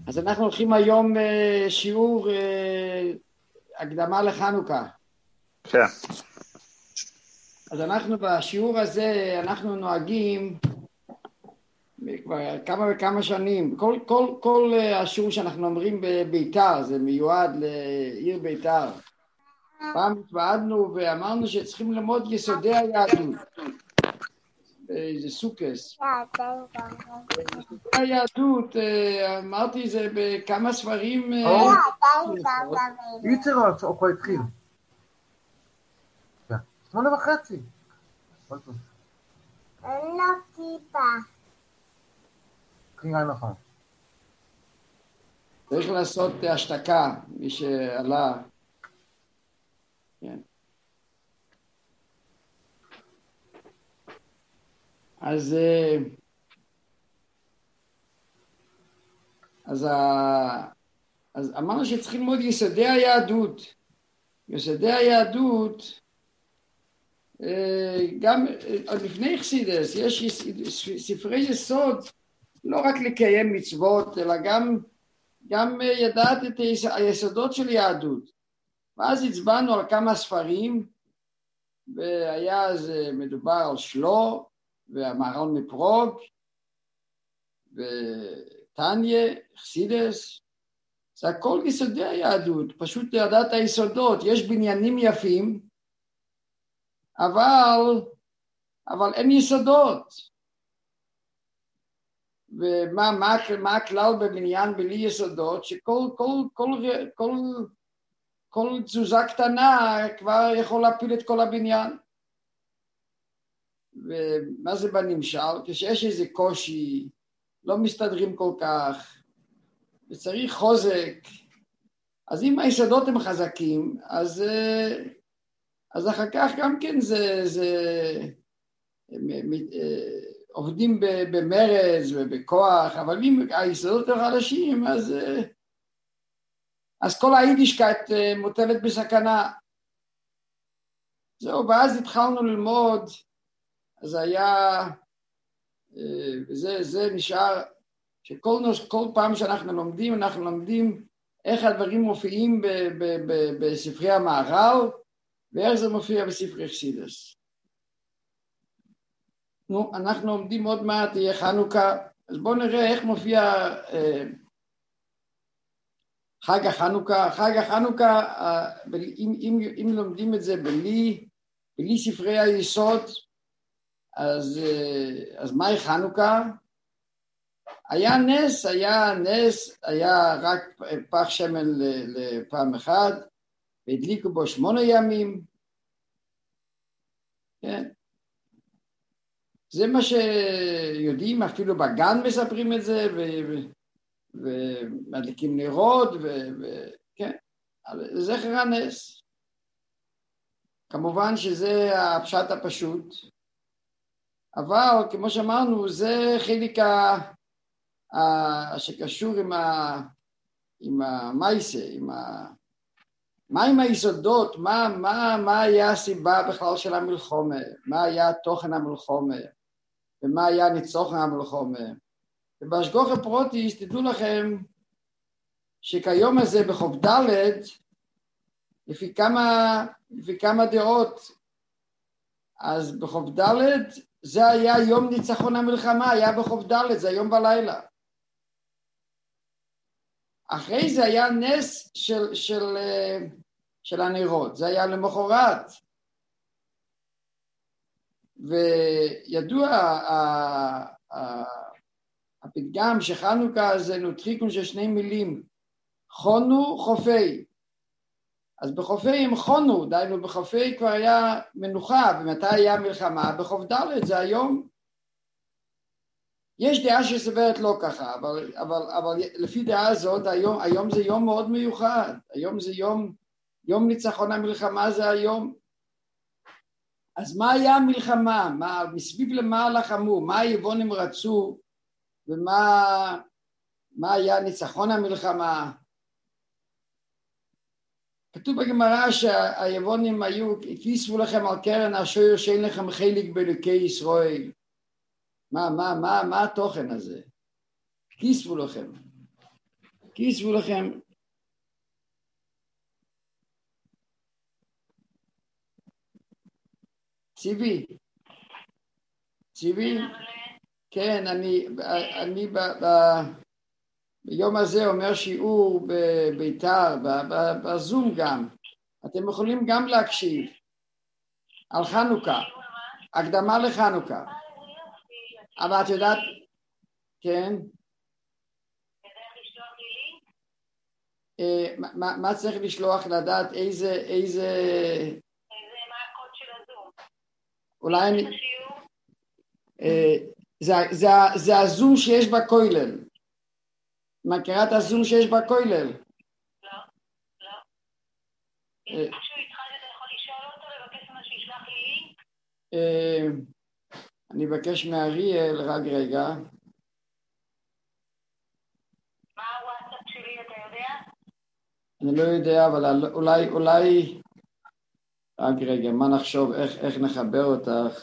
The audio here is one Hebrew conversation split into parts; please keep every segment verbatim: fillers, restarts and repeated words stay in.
אז אנחנו הולכים היום שיעור הקדמה לחנוכה. כן. אז אנחנו בשיעור הזה, אנחנו נוהגים כבר כמה וכמה שנים, כל, כל, כל השיעור שאנחנו אומרים בביתר, זה מיועד לעיר ביתר. פעם התוועדנו ואמרנו שצריכים ללמוד יסודי היהדות. זה סוכס. יסודי היהדות, אמרתי זה בכמה ספרים. יצר או כבר התחיל? שמונה וחצי. אין לו כיפה. קריאה נכון. צריך לעשות השתקה, מי שעלה. כן. אז אז אז אמרנו שצריכים ללמוד יסודי היהדות. יסודי היהדות, גם עוד לפני חסידס, יש ספרי יסוד, לא רק לקיים מצוות, אלא גם, גם ידעת את היסודות של יהדות. ואז הצבענו על כמה ספרים, והיה אז מדובר על שלו, והמהר"ל מפראג, וטניה, חסידס, זה הכל יסודי היהדות, פשוט ידעת היסודות, יש בניינים יפים, אבל, אבל אין יסודות. ומה מה, מה הכלל בבניין בלי יסודות? שכל כל, כל, כל, כל תזוזה קטנה כבר יכול להפיל את כל הבניין. ומה זה בנמשל? כשיש איזה קושי, לא מסתדרים כל כך, וצריך חוזק, אז אם היסודות הם חזקים, אז, אז אחר כך גם כן זה, זה עובדים במרץ ובכוח, אבל אם היסודות הם חלשים, אז, אז כל היידישקייט מוטלת בסכנה. זהו, ואז התחלנו ללמוד, אז היה, וזה זה נשאר, שכל כל פעם שאנחנו לומדים, אנחנו לומדים איך הדברים מופיעים ב, ב, ב, בספרי המהר"ל, ואיך זה מופיע בספרי חסידס. נו, אנחנו עומדים עוד מעט, יהיה חנוכה, אז בואו נראה איך מופיע אה, חג החנוכה. חג החנוכה, אה, אם, אם, אם לומדים את זה בלי, בלי ספרי היסוד, אז, אה, אז מהי חנוכה? היה נס, היה נס, היה רק פח שמן לפעם אחד, והדליקו בו שמונה ימים. כן. זה מה שיודעים, אפילו בגן מספרים את זה, ומדליקים נרות, וכן, זכר הנס. כמובן שזה הפשט הפשוט, אבל כמו שאמרנו, זה חלק ה... שקשור עם ה עם המייסה, עם ה מה עם היסודות, מה מה מה היה הסיבה בכלל של המלחמה, מה היה תוכן המלחמה, ומה היה ניצוחן המלחמה. ובהשגוח הפרוטיס תדעו לכם שכיום הזה בחוב ד' לפי כמה לפי כמה דעות, אז בחוב ד' זה היה יום ניצחון המלחמה, היה בחוב ד', זה היום בלילה. אחרי זה היה נס של, של, של הנרות, זה היה למחרת. וידוע הפתגם שחנוכה זה נוטריקון של שני מילים, חונו חופי. אז בחופי הם חונו, דיינו בחופי כבר היה מנוחה, ומתי היה מלחמה? בחוף ד' זה היום. יש דעה שסברת לא ככה, אבל, אבל, אבל לפי דעה הזאת, היום, היום זה יום מאוד מיוחד, היום זה יום, יום ניצחון המלחמה זה היום. אז מה היה המלחמה? מה, מסביב למה לחמו? מה היוונים רצו? ומה מה היה ניצחון המלחמה? כתוב בגמרא שהיוונים היו, כיסבו לכם על קרן אשר שאין לכם חלק באלוקי ישראל. מה, מה, מה, מה התוכן הזה? כיסבו לכם. כי יצבו לכם. ציבי, ציבי, כן, אני, אני ב, ב, ביום הזה אומר שיעור בביתר, בזום גם. אתם יכולים גם להקשיב על חנוכה, הקדמה לחנוכה. אבל את יודעת, כן? מה, מה צריך לשלוח לדעת איזה, איזה... מה הקוד של הזום? אולי אני... זה, זה, זה הזום שיש בכולל. מכירה את הזום שיש בכולל? לא, לא. יש משהו איתך שאתה יכול לשאול אותו, לבקש מה שישלח לי לינק? אני אבקש מאריאל, רק רגע. מה הוואטסאפ שלי, אתה יודע? אני לא יודע, אבל אולי, אולי... רק רגע, מה נחשוב, איך, איך נחבר אותך?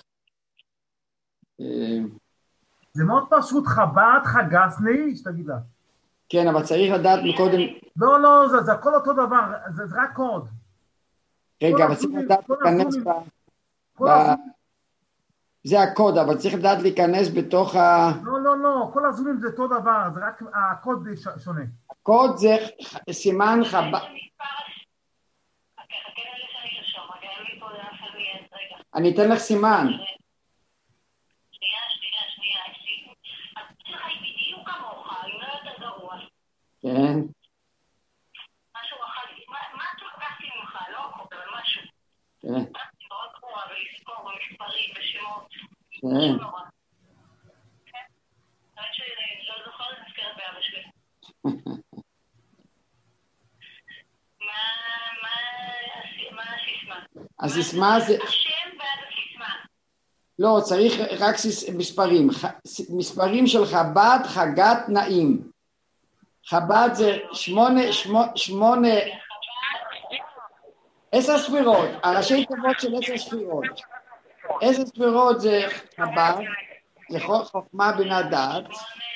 זה מאוד פשוט, חב"ד חגס לאיש, תגיד לה. כן, אבל צריך לדעת מקודם... לא, לא, זה, זה הכל אותו דבר, זה, זה רק קוד. רגע, אבל צריך לדעת להיכנס ב... ב... זה הקוד, אבל צריך לדעת להיכנס בתוך ה... לא, לא, לא, כל הזומים זה אותו דבר, זה רק הקוד שונה. הקוד זה סימן חב"ד... אני אתן לך סימן. שנייה, שנייה, שנייה. התוצאה היא בדיוק כמוך, היא לא יותר גרוע. כן. משהו אחד, מה את לקחתי ממך? לא הכל, אבל משהו. כן. מאוד גרוע, ולספור, במספרים, בשמות. כן. כן? האמת שאני לא זוכרת, נזכרת באבא שלי. מה הסיסמה? הסיסמה זה... השם ועד הסיסמה. לא, צריך רק מספרים. מספרים של חב"ד, חגת, נעים. חב"ד זה שמונה, שמונה... עשר ספירות, הראשי תיבות של עשר ספירות. עשר ספירות זה חב"ד, זה חוכמה בינה דעת.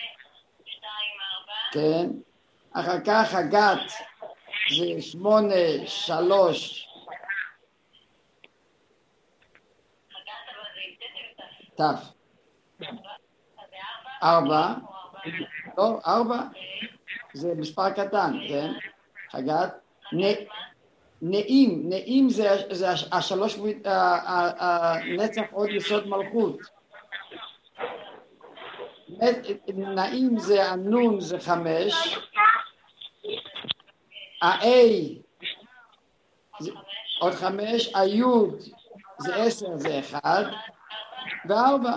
כן. אחר כך חגת זה שמונה, שלוש. תף. ארבע. לא, ארבע. זה מספר קטן, כן? חגת. נעים, נעים זה השלוש, הנצח עוד יסוד מלכות. נעים זה הנון זה חמש. ה-A עוד חמש, היוד זה עשר, זה אחד, וארבע.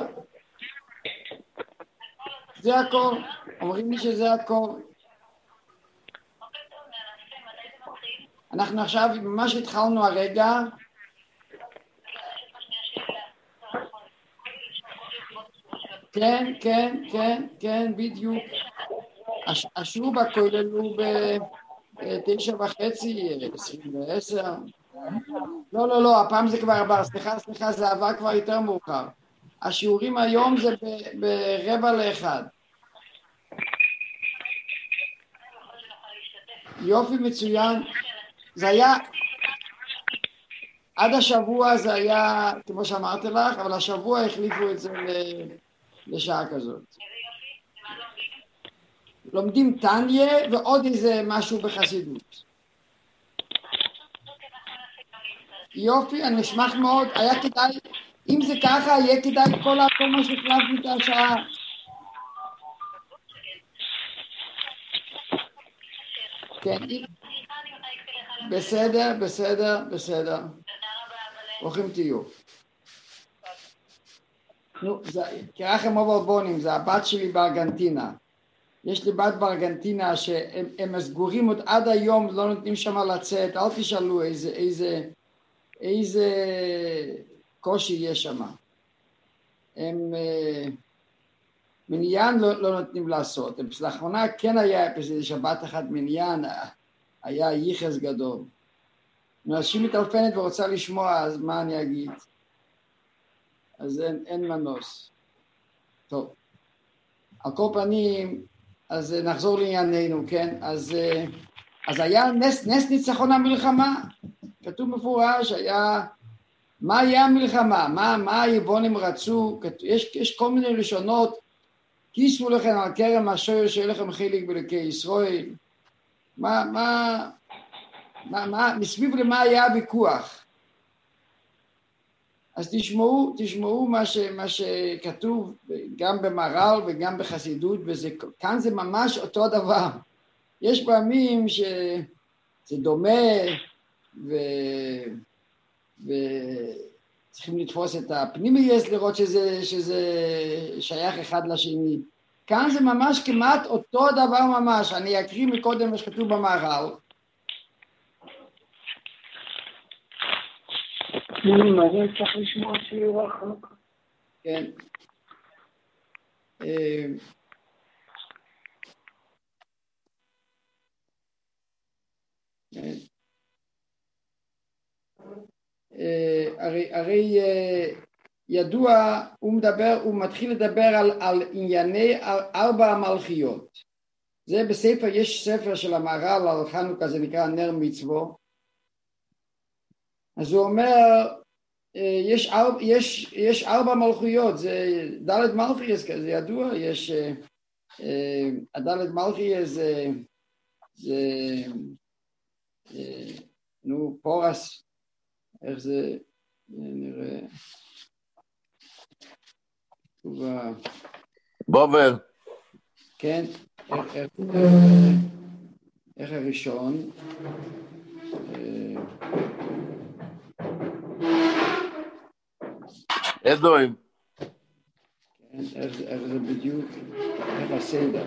זה הכל. אומרים לי שזה הכל. אנחנו עכשיו, ממש התחלנו הרגע. כן, כן, כן, כן, בדיוק. השיעור בכולל הוא בתשע וחצי, עשרים ועשר. לא, לא, לא, הפעם זה כבר עבר, סליחה, סליחה, זה עבר כבר יותר מאוחר. השיעורים היום זה ברבע לאחד. יופי, מצוין. זה היה, עד השבוע זה היה, כמו שאמרתי לך, אבל השבוע החליפו את זה לשעה כזאת. לומדים תניה ועוד איזה משהו בחסידות. יופי, אני אשמח מאוד, היה כדאי, אם זה ככה, יהיה כדאי כל הכל מה שהחלפתי את השעה. כן, בסדר, בסדר, בסדר. ברוכים תהיו. נו, כרחם אוברבונים, זה הבת שלי בארגנטינה. יש לי בת בארגנטינה שהם סגורים עוד עד היום, לא נותנים שם לצאת, אל תשאלו איזה, איזה, איזה קושי יש שם. הם מניין לא, לא נותנים לעשות. לאחרונה כן היה איזה שבת אחת מניין, היה ייחס גדול. אנשים מתעלפנת ורוצה לשמוע, אז מה אני אגיד? אז אין, אין מנוס. טוב, על כל פנים, אז נחזור לענייננו, כן? אז, אז היה נס, נס ניצחון המלחמה, כתוב מפורש, היה, מה היה המלחמה? מה, מה היבונים רצו? יש, יש כל מיני לשונות, כיסו לכם על כרם השור שיהיה לכם חלק באלוקי ישראל. מה, מה, מה, מה, מסביב למה היה הוויכוח? אז תשמעו, תשמעו מה, ש, מה שכתוב גם במהר"ל וגם בחסידות, וזה, כאן זה ממש אותו דבר. יש פעמים שזה דומה, ו, וצריכים לתפוס את הפנימיות לראות שזה, שזה שייך אחד לשני. כאן זה ממש כמעט אותו דבר ממש. אני אקריא מקודם מה שכתוב במהר"ל. אני צריך לשמוע שיעור החוק. כן. הרי, הרי ידוע, הוא מדבר, הוא מתחיל לדבר על, על ענייני ארבע המלכיות. זה בספר, יש ספר של המהר"ל על חנוכה, זה נקרא נר מצוו. אז הוא אומר, יש ארבע, יש, יש ארבע מלכויות, זה ד' מלכיוס, זה ידוע, יש, הד' מלכיוס זה, זה, נו, פורס, איך זה, נראה, בובר. כן, איך, איך, איך הראשון, אדוים. כן, איך זה בדיוק, איך הסדר.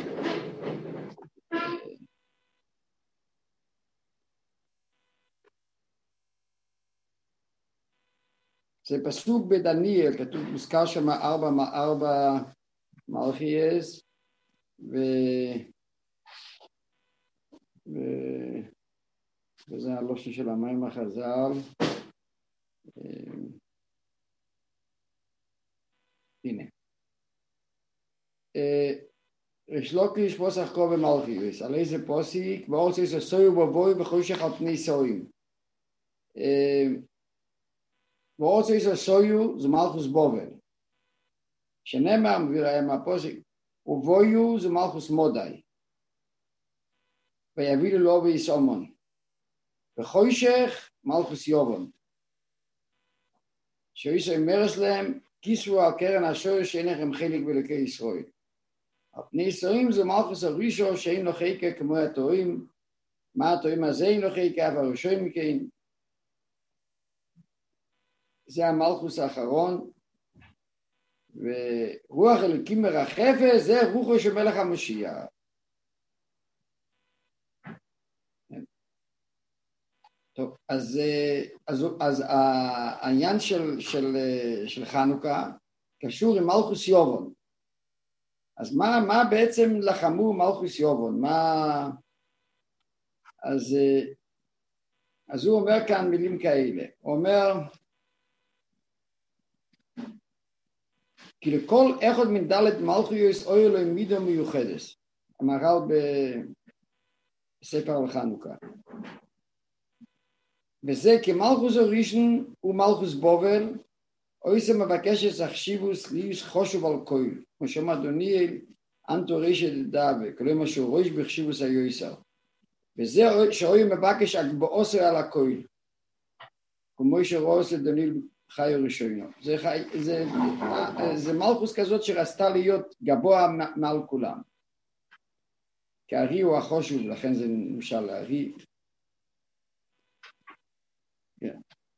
זה פסוק בדניאל, כתוב, מוזכר שם ארבע, ארבע מלכיוס, ו... ו... וזה הלושן של המים החז"ל. הנה. ריש לוקיש פוסח כה במלכיוס, על איזה פוסיק? באורץ איזה סויו בבוי וחושך על פני סויים. באורץ איזה סויו זה מלכוס בובל. שנאמר מביא מהפוסיק, ובויו זה מלכוס מודאי. ויביא לו ויסומון. וחושך מלכוס יובון. שאיסו אמרס להם, כיסו על קרן השור שאין לכם חלק באלוקי ישראל. על פני ישראל זה מלכוס הראשון שאין לו חלקה כמו התורים. מה התורים הזה אין לו חלקה, אבל ראשון מכן. זה המלכוס האחרון. ורוח אלוקים מרחפת, זה רוחו של מלך המשיח. טוב, אז, אז, אז העניין של, של, של חנוכה קשור עם מלכוס יובון. אז מה, מה בעצם לחמו מלכוס יובון? מה... אז, אז הוא אומר כאן מילים כאלה. הוא אומר, כי לכל אחד מן דלת מלכויוס אוי אלוהי מידו מיוחדס. המהר"ל בספר על חנוכה. וזה כמלכוס הראשון ומלכוס בובל, אוי זה מבקש את החשיבוס ליוס חושב על כהל. כמו שאומר דניאל, אנטו רשת דאבה, כלומר שהוא ראש בחשיבוס היועסר. וזה שאוי מבקש אגבאוסר על הכהל. כמו שרואה את דניאל חי ראשונו. זה, זה, זה מלכוס כזאת שרצתה להיות גבוה מעל כולם. כי הארי הוא החושב, לכן זה נמשל לארי. כן.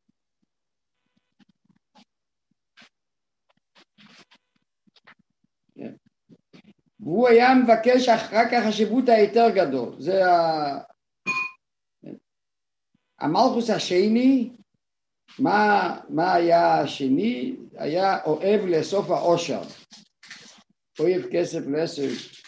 כן. והוא היה מבקש רק החשיבות היותר גדול. זה ה... המלכוס השני, מה, מה היה השני? היה אוהב לאסוף העושר. אוהב כסף לאסוף.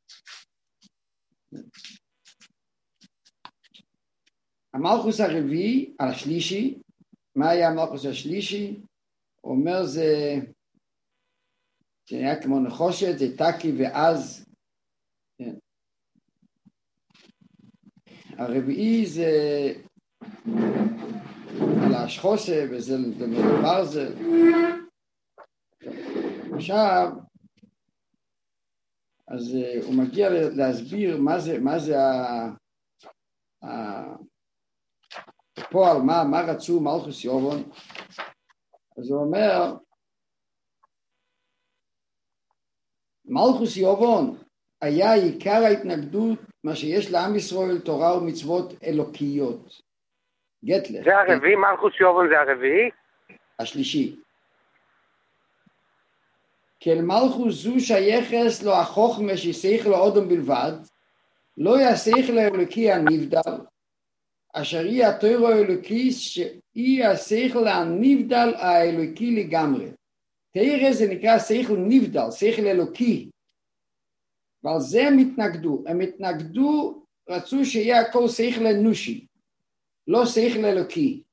המלכוס הרביעי, השלישי, מה היה המלכוס השלישי? הוא אומר זה, זה היה כמו נחושת, זה טקי ואז, כן. הרביעי זה על השחוסה, וזה ברזל. עכשיו, אז הוא מגיע להסביר מה זה, מה זה הפועל, מה, מה רצו מלכוס יובון. אז הוא אומר, מלכוס יובון היה עיקר ההתנגדות, מה שיש לעם ישראל תורה ומצוות אלוקיות. גטלר. זה הרביעי, מלכוס יובון זה הרביעי? השלישי. כל מלכוס זו שייכס לו החוכמה ששייך לו אודום בלבד, לא ישייך לאלוקי הנבדל, אשר היא התורה האלוקי שהיא השייך לנבדל האלוקי לגמרי. תראה זה נקרא שייכל נבדל, שייכל אלוקי. ועל זה הם התנגדו. הם התנגדו, רצו שיהיה הכל שייכל אנושי, לא שייכל אלוקי.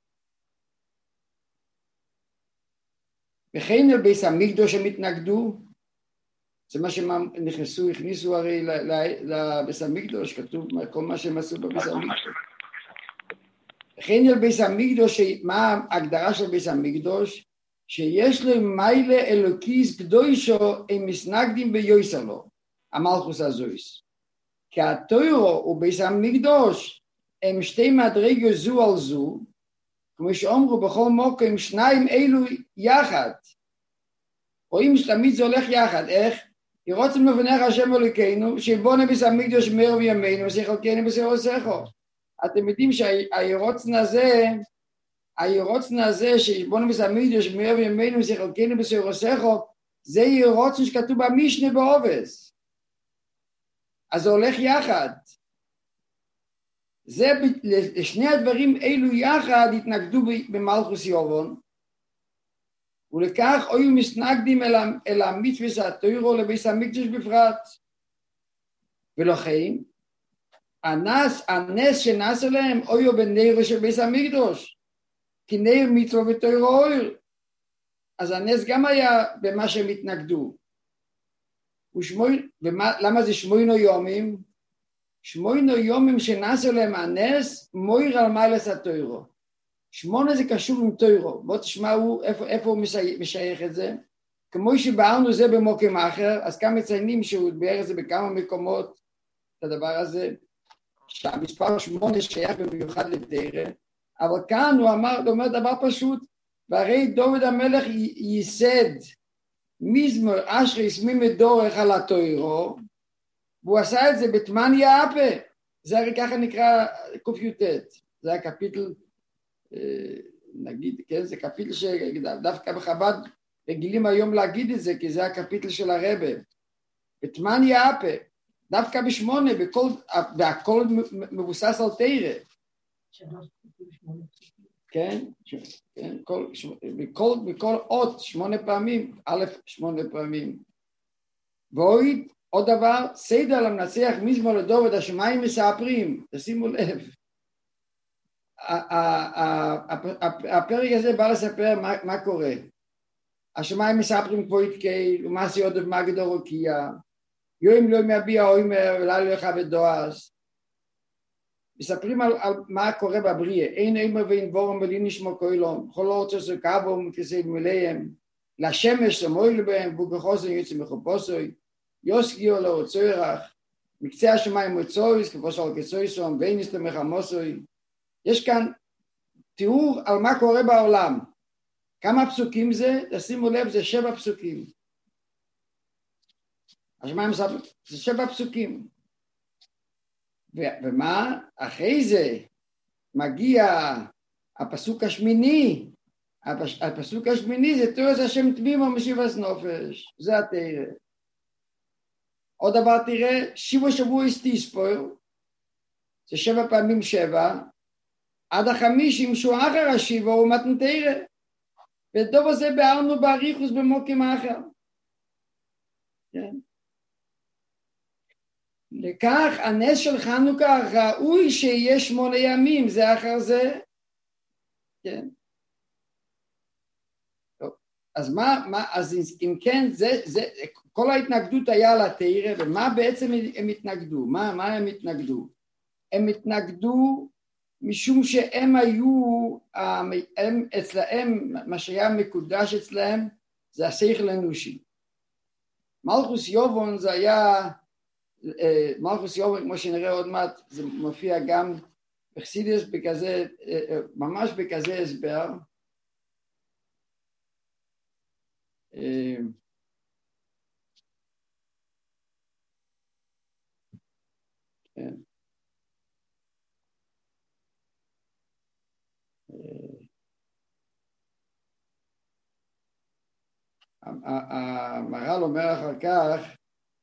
וכן על בית המקדוש הם התנגדו, זה מה שהם נכנסו, הכניסו הרי לבית המקדוש, כתוב כל מה שהם עשו בבית המקדוש. וכן על בית המקדוש, מה ההגדרה של בית המקדוש? שיש לו מיילה אלוקיס קדושו הם מסנגדים ביוסר לו, המלכוס הזויס. כי התוירו ובית המקדוש הם שתי מדרגות זו על זו, כמו שאומרו בכל מוקם שניים אלו יחד. רואים שתמיד זה הולך יחד, איך? כי רוצים לבנך השם אלוקינו, שבונה בית המקדוש מהר וימינו, ושחלקנו בסרו סכו. אתם יודעים שהירוצן הזה, הירוצן הזה שבונה בית המקדוש מהר וימינו, ושחלקנו בסרו סכו, זה ירוצן שכתוב במשנה בעובס. אז זה הולך יחד. זה, לשני הדברים אלו יחד התנגדו במלכוס יובון, ולכך היו מסנגדים אל, אל המצווה התורה לבית המקדוש בפרט. ולכן, הנס, הנס שנס אליהם היו בנר של בית המקדוש, כי נר מצווה ותורה אויר. אז הנס גם היה במה שהם התנגדו. ושמוי, ומה, למה זה שמוינו יומים? שמוינו יומים שנעשו להם הנס, מויר על מיילס התוירו. שמונה זה קשור עם תוירו. בואו תשמעו איפה, איפה הוא משייך את זה. כמו שבארנו זה במוקם אחר, אז כאן מציינים שהוא בערך זה בכמה מקומות, את הדבר הזה, שהמספר שמונה שייך במיוחד לתרא, אבל כאן הוא אמר, הוא אומר דבר פשוט, והרי דוד המלך ייסד, מזמור אשרי סמימי דורך על התוירו, והוא עשה את זה בתמניה אפה, זה הרי ככה נקרא קופיוטט, זה הקפיטל, נגיד, כן, זה קפיטל שדווקא בחב"ד רגילים היום להגיד את זה, כי זה הקפיטל של הרב, בתמניה אפה, דווקא בשמונה, בכל, והכל מבוסס על תרא. כן, כן, כל, בכל, בכל אות שמונה פעמים, א' שמונה פעמים. ועוד, עוד דבר, סדר למנצח מזמור לדוד, השמיים מספרים, תשימו לב. הפרק הזה בא לספר מה, מה קורה. השמיים מספרים כמו יתקי, ומעשי עודף מגדו רוקייה, יום לא מביע אוימר, ולילה לך ודועס. מספרים על, על מה קורה בבריאה, אין אימר ואין בורם בלי נשמו כהילום, כל לא רוצה סוקבו מכסי מלאיהם, לשמש סמוי לבהם, ובחוסן יוצא מחופוסוי, יוסגיו לא רוצה ירח, מקצה השמיים מוצויס, כפו של כצויסום, ואין יסתמך עמוסוי. יש כאן תיאור על מה קורה בעולם. כמה פסוקים זה? תשימו לב, זה שבע פסוקים. השמיים זה שבע פסוקים. ומה? אחרי זה מגיע הפסוק השמיני. הפסוק השמיני זה תורס השם תמימו משיבס נופש. זה התרא. עוד דבר תראה, שיבו שבוע הסתיספור, זה שבע פעמים שבע, עד החמישים שהוא אחר השיבו הוא מתן תרא. ודוב הזה בארנו באריכוס במוקם אחר. כן? לכך הנס של חנוכה ראוי שיהיה שמונה ימים, זה אחר זה. כן. טוב. אז מה, מה, אז אם כן, זה, זה, כל ההתנגדות היה על התרא, ומה בעצם הם התנגדו? מה, מה הם התנגדו? הם התנגדו משום שהם היו, הם אצלהם, מה שהיה מקודש אצלהם, זה השכל האנושי. מלכוס יובון זה היה, מלכוס יובון, כמו שנראה עוד מעט, זה מופיע גם בחסידות בכזה, ממש בכזה הסבר. כן. המהר"ל אומר אחר כך,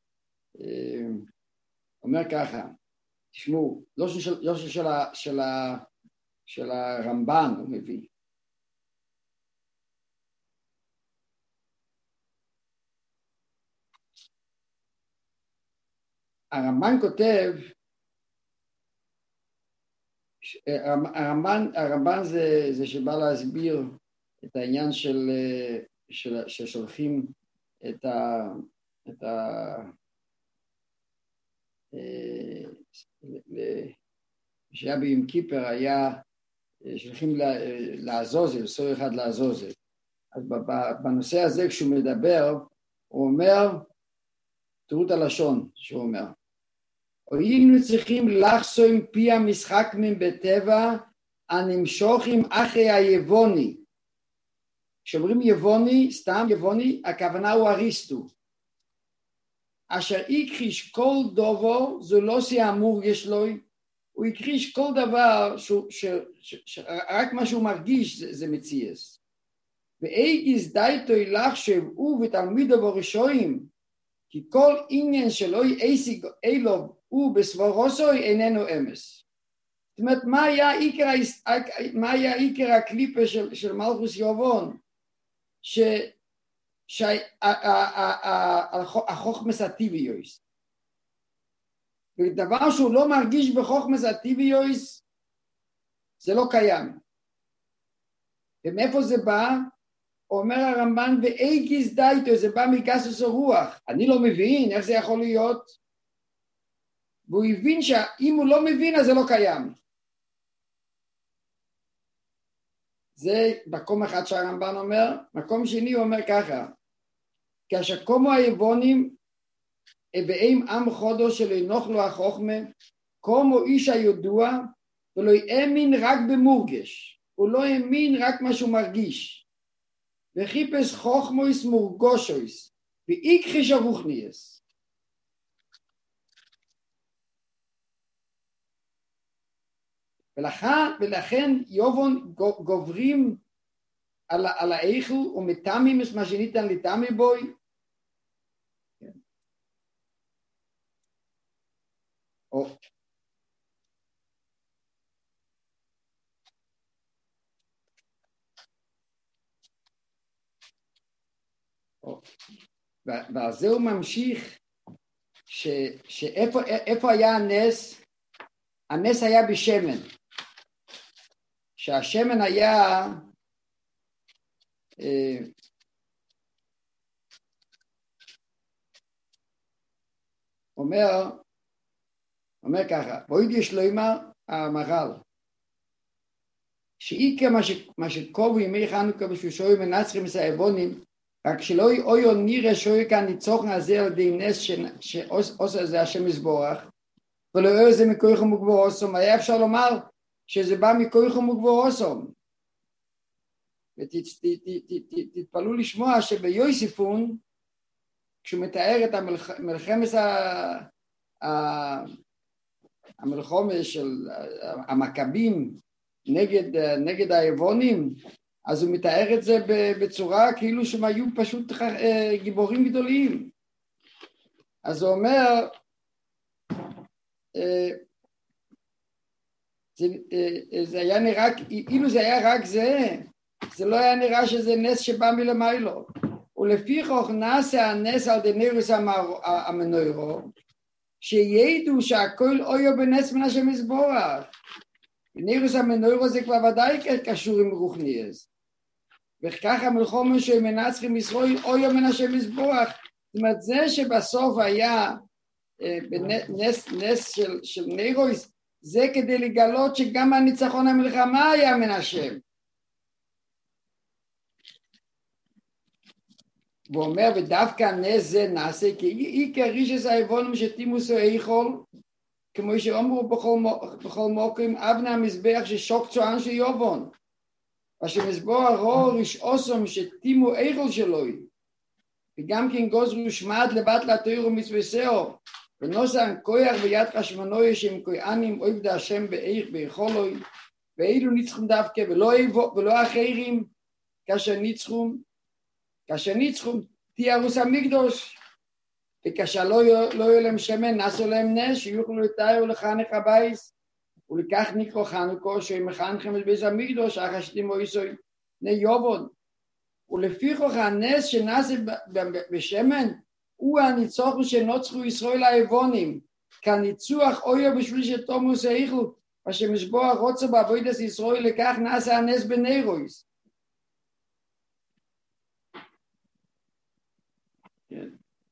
אומר ככה, תשמעו, לא של, לא של, של, של, של הרמב"ן הוא מביא. הרמב"ן כותב, הרמב"ן, הרמב"ן זה, זה שבא להסביר את העניין של, של, ששולחים את ה... את ה שהיה ביום כיפר היה שולחים לעזוזל, סור אחד לעזוזל. אז בנושא הזה כשהוא מדבר, הוא אומר, תראו את הלשון שהוא אומר, היינו צריכים לחסום עם פי המשחקמים בטבע הנמשוכים אחרי היבוני. כשאומרים יבוני, סתם יבוני, הכוונה הוא אריסטו. אשר הכחיש כל דובו, זו לא שאמור יש לו, הוא הכחיש כל דבר, ש, ש, ש, ש, רק מה שהוא מרגיש זה, זה מציאס. ואיגיס דייתו לחשב הוא ותלמידו בראשויים, כי כל עניין שלו אייסיג אילו הוא בסברוסוי איננו אמס. זאת אומרת, מה היה עיקר, מה היה עיקר הקליפה של, של מלכוס יובון? ש... שהחוכמס הטבעיוס. ודבר שהוא לא מרגיש בחוכמס הטבעיוס, זה לא קיים. ומאיפה זה בא? אומר הרמב"ן, ואיגיס דייטו, זה בא מגסוס הרוח. אני לא מבין, איך זה יכול להיות? והוא הבין שאם הוא לא מבין, אז זה לא קיים. זה מקום אחד שהרמב"ן אומר. מקום שני הוא אומר ככה, כאשר קומו היבונים, ואם עם חודו שלא ינוח לו החוכמה, קומו איש הידוע, ולא האמין רק במורגש. הוא לא האמין רק מה שהוא מרגיש. וחיפש חוכמויס מורגושויס, ואיכחיש הרוחניאס. ולכן, ולכן יובון גוברים על, על האיכל ומתאמים את מה שניתן לתאמי בוי. או. או. ועל זה הוא ממשיך, ש, שאיפה, איפה היה הנס? הנס היה בשמן. שהשמן היה אה, אומר אומר ככה, בואי יש לו אמר המהר"ל שאיקה מה שקובו ימי חנוכה בשושוי מנצחים מסעבונים רק שלא אויו נראה שוי כאן ניצוחן הזה על די נס שעושה זה השם יסבורך ולא אויו זה מכויך ומוגבור עושם. היה אפשר לומר שזה בא מכויך ומוגבור עושם. ותתפלו לשמוע שביוסיפון כשהוא מתאר את המלחמת המלחמה של המכבים נגד, נגד היוונים, אז הוא מתאר את זה בצורה כאילו שהם היו פשוט גיבורים גדולים. אז הוא אומר, זה, זה היה נראה, אילו זה היה רק זה, זה לא היה נראה שזה נס שבא מלמיילו. ולפי כך נעשה הנס על דנירוס המנוירו, שידעו שהכל אויו בנס מן השם יסבורך. נירוס המנוירו זה כבר ודאי קשור עם רוחניאס. וכך המלחמה שהם מנצחים ישראל אויו מן השם יסבורך. זאת אומרת, זה שבסוף היה בנס, נס של, של נירוס, זה כדי לגלות שגם הניצחון המלחמה היה מן השם. הוא אומר, ודווקא הנס זה נעשה, כי עיקר רישס העוונים שתימוסו איכול, כמו שאומרו בכל, בכל מוקרים, אבני המזבח ששוק צוען של יובון, ושמזבוח רו רישעוסום שתימו איכול שלוי, וגם כן גוזרו שמד לבת לתוירו מצווסאו, ונוסן כויח ביד חשמנוי שהם כויענים אוהב השם באיך ביכולוי, ואילו ניצחום דווקא ולא, ולא אחרים, כאשר ניצחום, כאשר ניצחום תיארוס המקדוש, וכאשר לא, לא יהיו להם שמן, נעשו להם נס, שיוכלו לתאר ולחנך הבייס, ולכך נקרא חנוכו, שהם מחנכים את בית המקדוש, אחר שתימו איסוי ניובון. ולפיכך הנס שנעשה בשמן, הוא הניצחון שנוצחו ישראל העוונים, כניצוח אויה בשביל שתומוס האיכלו, ושמזבוח רוצה בעבודת ישראל, לכך נעשה הנס בנרויס. כן.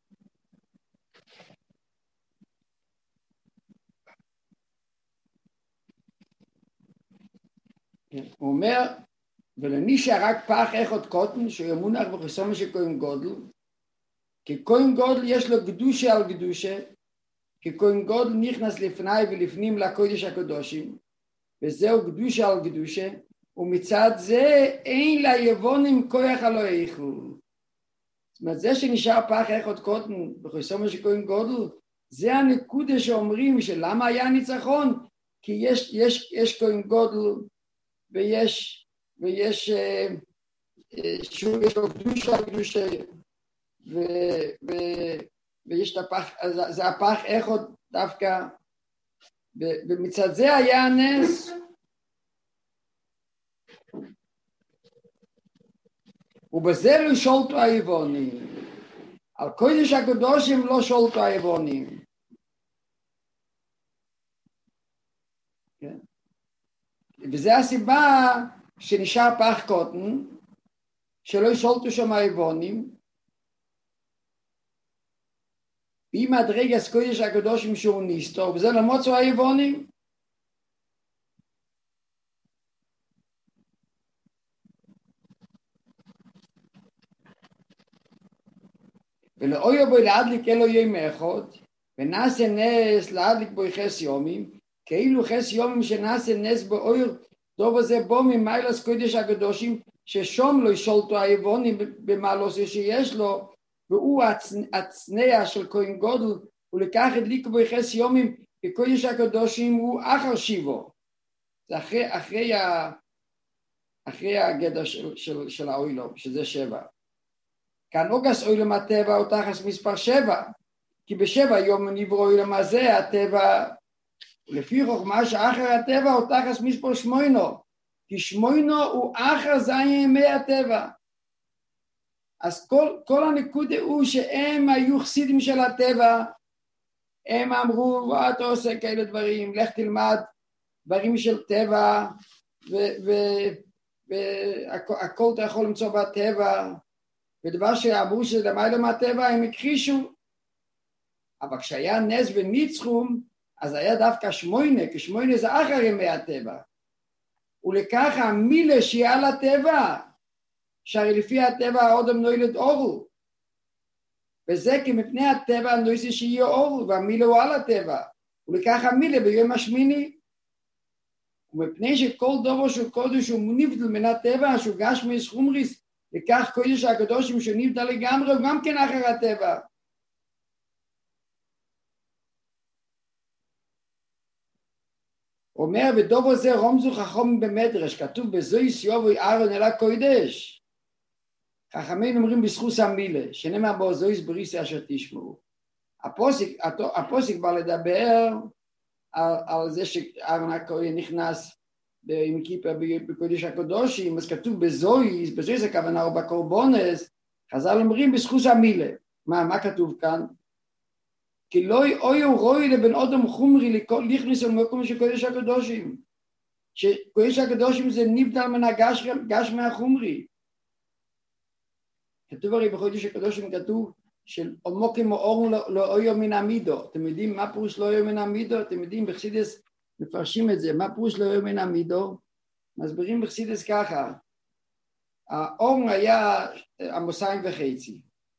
הוא אומר, ולמי שרק פח איכות קוטן, שימונח בחסומה של כהן גודל, כי כהן גודל יש לו קדושה על קדושה, כי כהן גודל נכנס לפני ולפנים לקודש הקדושים, וזהו קדושה על קדושה, ומצד זה אין ליוונים כוח הלא איכלו. זאת אומרת, זה שנשאר פח איכות קוטן בחסומה של כהן גודל, זה הנקודה שאומרים שלמה היה ניצחון, כי יש, יש, יש כהן גודל, ויש, ויש, שהוא יש לו קדושה על קדושה, ו, ו, ויש את הפח, זה הפח איכות דווקא, ו, ומצד זה היה הנס. ובזה לא שולטו היוונים, על קודש הקדושים לא שולטו היוונים. כן? וזה הסיבה שנשאר פח קוטן, שלא שולטו שם היוונים, ואם הדרגס קודש הקדושים שהוא ניסטו, וזה לא מוצאו היוונים. ולאויו בו להדליק אלו יום אחד, ונעשה נס להדליק בו חס יומים, כאילו חס יומים שנעשה נס באויר, טוב הזה בו ממיילס קודש הקדושים, ששום לא שולטו היוונים במעלוס שיש לו, והוא הצנע של כהן גודל, ולקח הדליק בו חס יומים, כי קודש הקדושים הוא אחר שיבו. זה אחרי, אחרי, ה, אחרי הגדר של, של, של האוילום, שזה שבע. כאן אוגס אוילם הטבע הוא תחס מספר שבע, כי בשבע יום נברוא אוילם הזה, הטבע, לפי חוכמה שאחר הטבע הוא תחס מספר שמוינו, כי שמוינו הוא אחר זין ימי הטבע. אז כל, כל הנקודה הוא שהם היו חסידים של הטבע, הם אמרו, מה אתה עושה כאלה דברים, לך תלמד דברים של טבע, והכל אתה יכול למצוא בטבע, ודבר שאמרו שזה למעלה מהטבע, הם הכחישו. אבל כשהיה נס וניצחום, אז היה דווקא שמוינה, כי שמוינה זה אחר ימי הטבע. ולכך המילה שהיא על הטבע, שהרי לפי הטבע האודם נוילד אורו. וזה כי מפני הטבע נויסי שיהיה אורו, והמילה הוא על הטבע. ולכך המילה ביום השמיני. ומפני שכל דובר שהוא קודש הוא נבדל מן הטבע, שהוא גשמי סכומריס, וכך קודש הקדושים שנבדל לגמרי, הוא גם כן אחר הטבע. אומר, ודובר זה רומזו חכום במדרש, כתוב בזוי סיובוי ארון אל הקודש. חכמים אומרים בזכוס המילה, שנאמר בו זויס בריסי אשר תשמעו. הפוסק, הפוסק בא לדבר על, על זה שארון הכהן נכנס עם כיפה בקודש הקדושים, אז כתוב בזויס, בזויס הכוונה או בקורבונס, חז"ל אומרים בזכוס המילה. מה, מה כתוב כאן? כי לא אויו רואי לבן אדם חומרי לכניס על מקום של קודש הקדושים. שקודש הקדושים זה נבדל מן הגש מהחומרי. כתוב הרי בחודש הקדושים כתוב של עמוק כמו אור לא אויו מן המידו. אתם יודעים מה פירוש לא אויו מן המידו? אתם יודעים בחסידות מפרשים את זה, מה פירוש לא יאמן המידו? מסבירים בחסידות ככה, האור היה עמוסיים וחצי,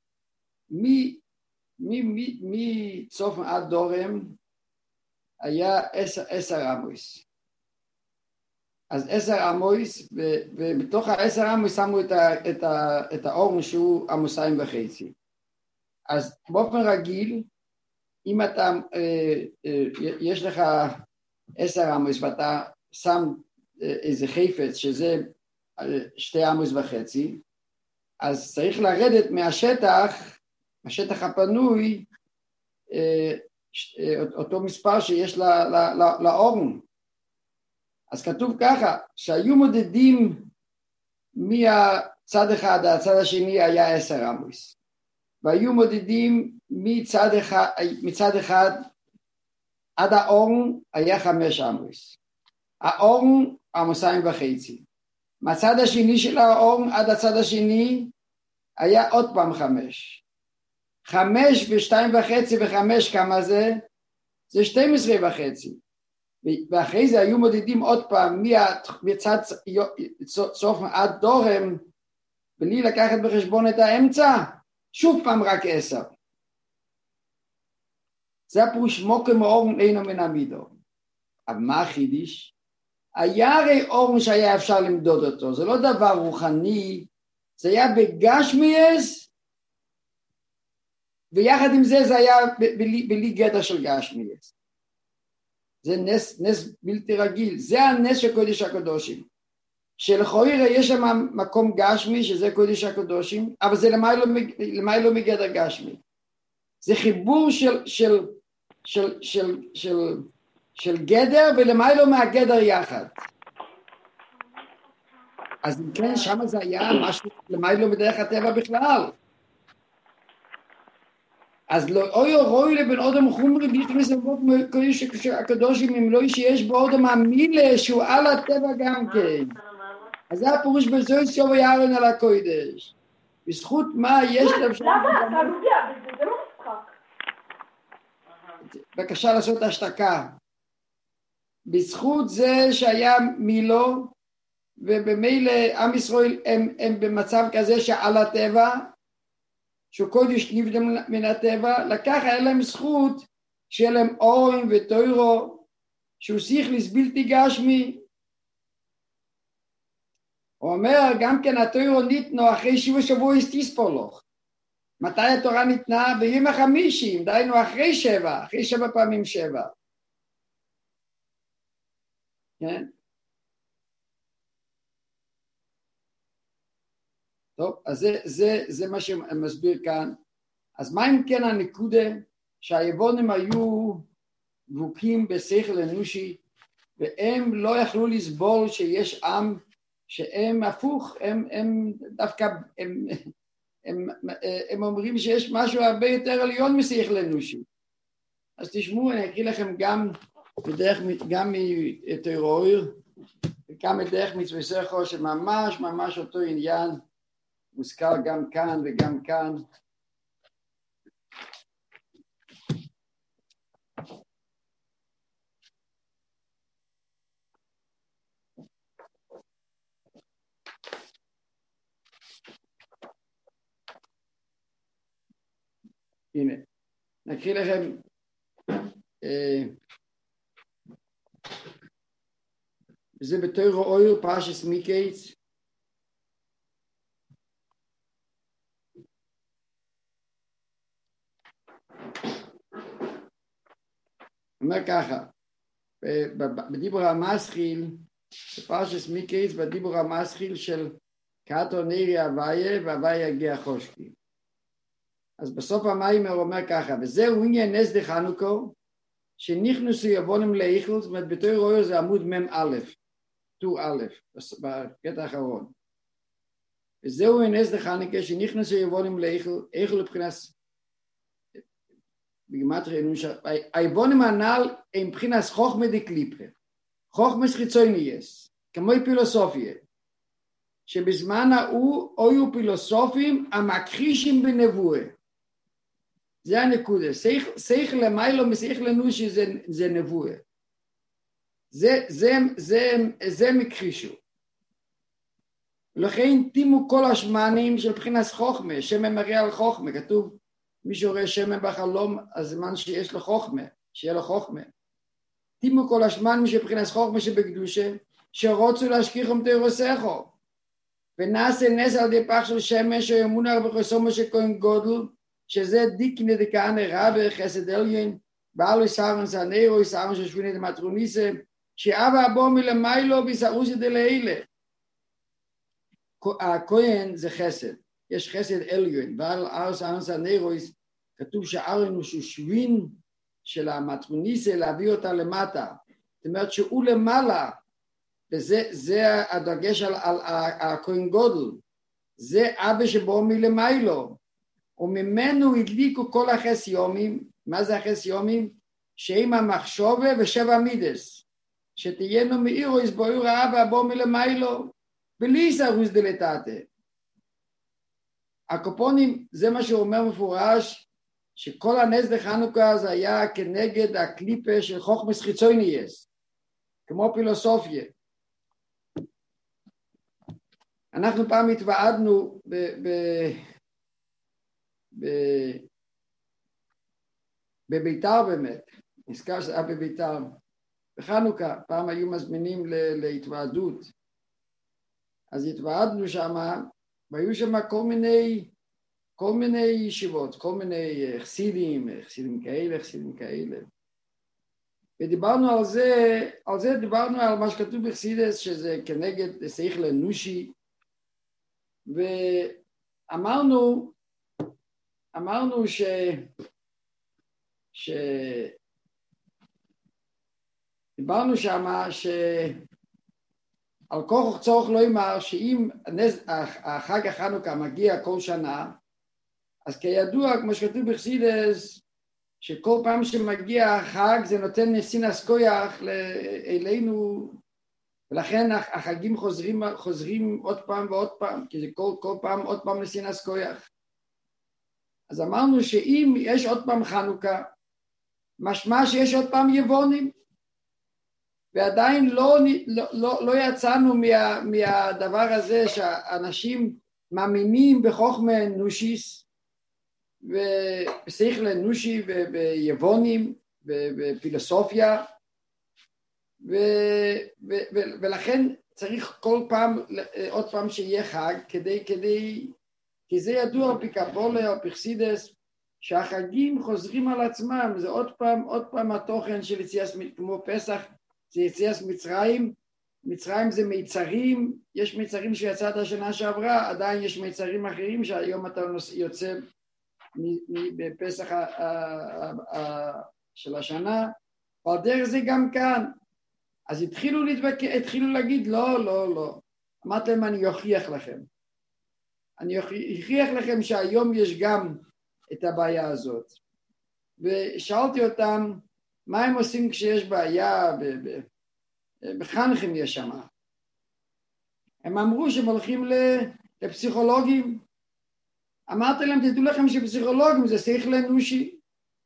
מצופן עד דורם היה עשר, עשר עמוס, אז עשר עמוס, ובתוך העשר עמוס שמו את, ה, את, ה, את האור שהוא עמוסיים וחצי. אז באופן רגיל, אם אתה, אה, אה, יש לך עשר עמוס ואתה שם איזה חפץ שזה שתי עמוס וחצי, אז צריך לרדת מהשטח, השטח הפנוי, אותו מספר שיש לאורן. אז כתוב ככה, שהיו מודדים מצד אחד, הצד השני היה עשר עמוס, והיו מודדים מצד אחד, מצד אחד עד האורן היה חמש עמוס. האורן עמוסיים וחצי. מהצד השני של האורן עד הצד השני היה עוד פעם חמש. חמש ושתיים וחצי וחמש כמה זה? זה שתים עשרה וחצי. ואחרי זה היו מודדים עוד פעם מצד סוף עד דורם, בלי לקחת בחשבון את האמצע, שוב פעם רק עשר. זה הפירוש מוקם אורן אינו מן המידו. אבל מה החידיש? היה הרי אורן שהיה אפשר למדוד אותו, זה לא דבר רוחני, זה היה בגשמיאס, ויחד עם זה זה היה בלי, בלי גדר של גשמיאס. זה נס, נס בלתי רגיל, זה הנס של קודש הקדושים. שלכאורה יש שם מקום גשמי, שזה קודש הקדושים, אבל זה למעלה לא מגדר גשמי. זה חיבור של, של, של, של, של, של גדר, ולמעלה מהגדר יחד. אז אם כן, שם זה היה משהו למעלה בדרך הטבע בכלל. אז לא אוי רוי לבן אדם חומרי ביחס לבוק קודש הקדושים, אם לא שיש בו אדם המילה שהוא על הטבע גם כן. אז זה הפירוש בזוי סוב יערן על הקודש. בזכות מה יש לאפשר... למה אתה נוגע? זה לא משחק. בבקשה לעשות השתקה. בזכות זה שהיה מילו, ובמילא עם ישראל הם, הם במצב כזה שעל הטבע, שהוא קודש נבדם מן הטבע, לקח היה להם זכות שיהיה להם אורים ותוירו, שהוא שיחליס בלתי גשמי. הוא אומר גם כן התוירו ניתנו אחרי שבע שבוע תספור לו. מתי התורה ניתנה? ביום החמישים, דיינו אחרי שבע, אחרי שבע פעמים שבע. כן? טוב, אז זה, זה, זה מה שמסביר כאן. אז מה אם כן הנקודה שהיוונים היו דבוקים בשכל אנושי, והם לא יכלו לסבול שיש עם שהם הפוך, הם, הם דווקא, הם, הם, הם, הם אומרים שיש משהו הרבה יותר עליון משכל אנושי. אז תשמעו, אני אקריא לכם גם בדרך, גם מתוירויר, וגם בדרך מצווה סכו, שממש ממש אותו עניין, מוזכר גם כאן וגם כאן. הנה, נקריא לכם אה, זה בתוירו אויר פרשס מיקייץ, אומר ככה, בדיבור המסחיל, בפרשס מיקייץ, בדיבור המסחיל של קאטו נירי הוויה והוויה יגיע חושקי. אז בסוף המיימר הוא אומר ככה, וזהו עניין נס דחנוכו, שנכנסו יבונים לאיכל, זאת אומרת בתור רואה זה עמוד מם א', טו א', בקטע האחרון. וזהו עניין נס דחנוכו, שנכנסו יבונים לאיכל, איכל לבחינת, בגמטריה, היבונים הנ"ל הם מבחינת חוכמה דקליפה, חוכמה חיצוניוס, כמו פילוסופיה, שבזמן ההוא היו פילוסופים המכחישים בנבואה. זה הנקודה, שכל למיילו משכל אנושי זה, זה נבואה. זה, זה, זה, זה מכחישו. לכן תימו כל השמנים של בחינת חוכמה, שמן מראה על חוכמה, כתוב, מי שרואה שמן בחלום, אז זמן שיש לו חוכמה, שיהיה לו חוכמה. תימו כל השמנים של בחינת חוכמה שבקדושה, שרוצו להשכיחם תירוסךו, ונעשה נס על ידי פח של שמש, שימונה על בחסומו של כהן גודל, שזה דיקנה דקאנה רבה, חסד עליון, בעלו סרן סנרו, סרן ששוויני דמטרוניסה, שאבא אבו מלמיילו בישרוסי דלעילה. הכהן זה חסד, יש חסד עליון, ועל ארס ארס הנרויס כתוב שארן הוא שושבין של המטרוניסה להביא אותה למטה, זאת אומרת שהוא למעלה, וזה זה הדגש על, על, על הכהן גודל, זה אבא שבו מלמיילו, וממנו הדליקו כל החס יומים. מה זה החס יומים? שהם המחשובה ושבע מידס, שתהיינו מאירו יסבויר האבא הבו מלמיילו, בלי סרוס דלתתה. הקופונים, זה מה שהוא אומר מפורש, שכל הנס לחנוכה זה היה כנגד הקליפה של חוכמס חיצוניאס, כמו פילוסופיה. אנחנו פעם התוועדנו ב... ב... ב... בביתר באמת, נזכר שזה היה בביתר. בחנוכה, פעם היו מזמינים ל... להתוועדות. אז התוועדנו שם, והיו שם כל מיני, כל מיני ישיבות, כל מיני חסידים, חסידים כאלה, חסידים כאלה. ודיברנו על זה, על זה דיברנו על מה שכתוב בחסידס, שזה כנגד שכל אנושי, ואמרנו, אמרנו ש... ש... דיברנו שם ש... על כוח צורך לא אמר שאם החג החנוכה מגיע כל שנה, אז כידוע, כמו שכתוב בחסידס, שכל פעם שמגיע החג זה נותן נסינס כוח אלינו, ולכן החגים חוזרים, חוזרים עוד פעם ועוד פעם, כי זה כל, כל פעם עוד פעם נסינס כוח. אז אמרנו שאם יש עוד פעם חנוכה, משמע שיש עוד פעם יבונים, ועדיין לא, לא, לא, לא יצאנו מה, מהדבר הזה שאנשים מאמינים בחוכמה אנושיס, ובשכל אנושי וביבונים ובפילוסופיה, ו, ו, ו, ולכן צריך כל פעם, עוד פעם שיהיה חג, כדי, כדי, כי זה ידוע על פי קבולה או פרסידס, שהחגים חוזרים על עצמם, זה עוד פעם, עוד פעם התוכן של יציאת, כמו פסח, זה יציאת מצרים, מצרים זה מיצרים, יש מיצרים שיצאת השנה שעברה, עדיין יש מיצרים אחרים שהיום אתה יוצא בפסח של השנה, ועל דרך זה גם כאן. אז התחילו להתווכח, התחילו להגיד לא, לא, לא. אמרתי להם אני אוכיח לכם. אני אוכיח לכם שהיום יש גם את הבעיה הזאת. ושאלתי אותם, מה הם עושים כשיש בעיה, בחנכים יש שם. הם אמרו שהם הולכים לפסיכולוגים. אמרתי להם, תדעו לכם שפסיכולוגים זה שכל אנושי.